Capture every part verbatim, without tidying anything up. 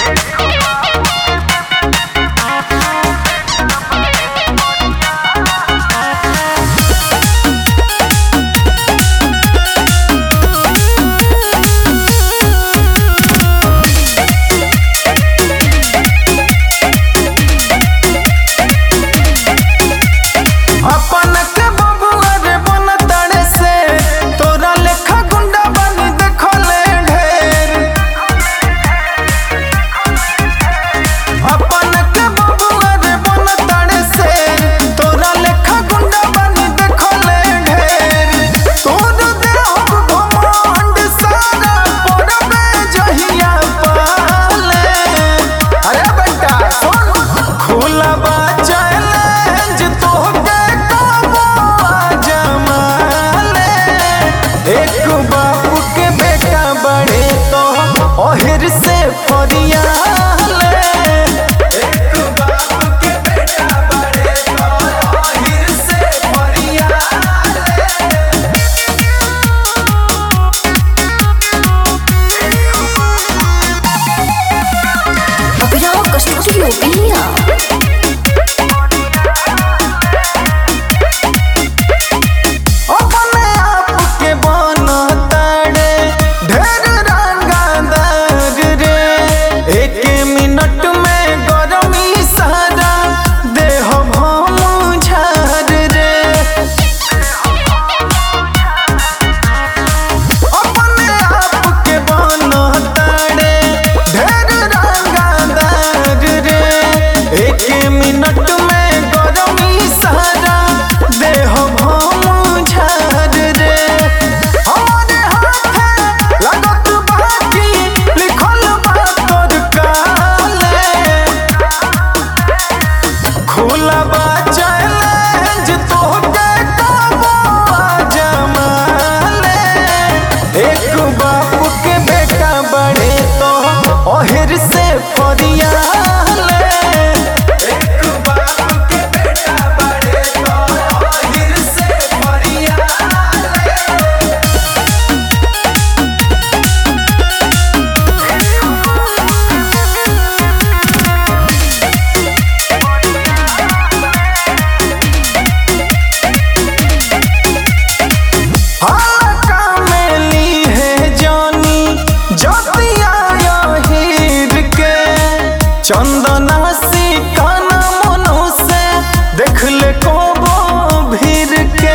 ओहिर से फरिया ओहिर से फरिया चंदना सी काना मनो से देख ले को भीर के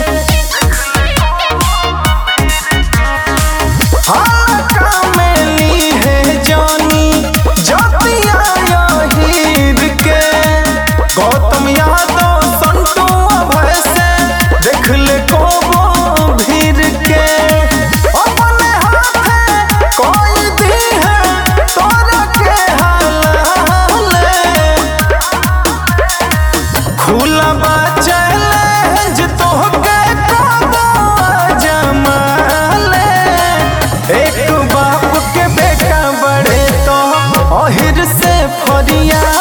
हाका में ली है जानी जातिया हीर के गौतम यादव संतू अभय से देख ले को भीर के अपने हाथ कोई दी है तोरा के खुला बा चैलेंज तोहके कबो जमाले एक बाप के बेटा बड़े तो ओहिर से फरिया।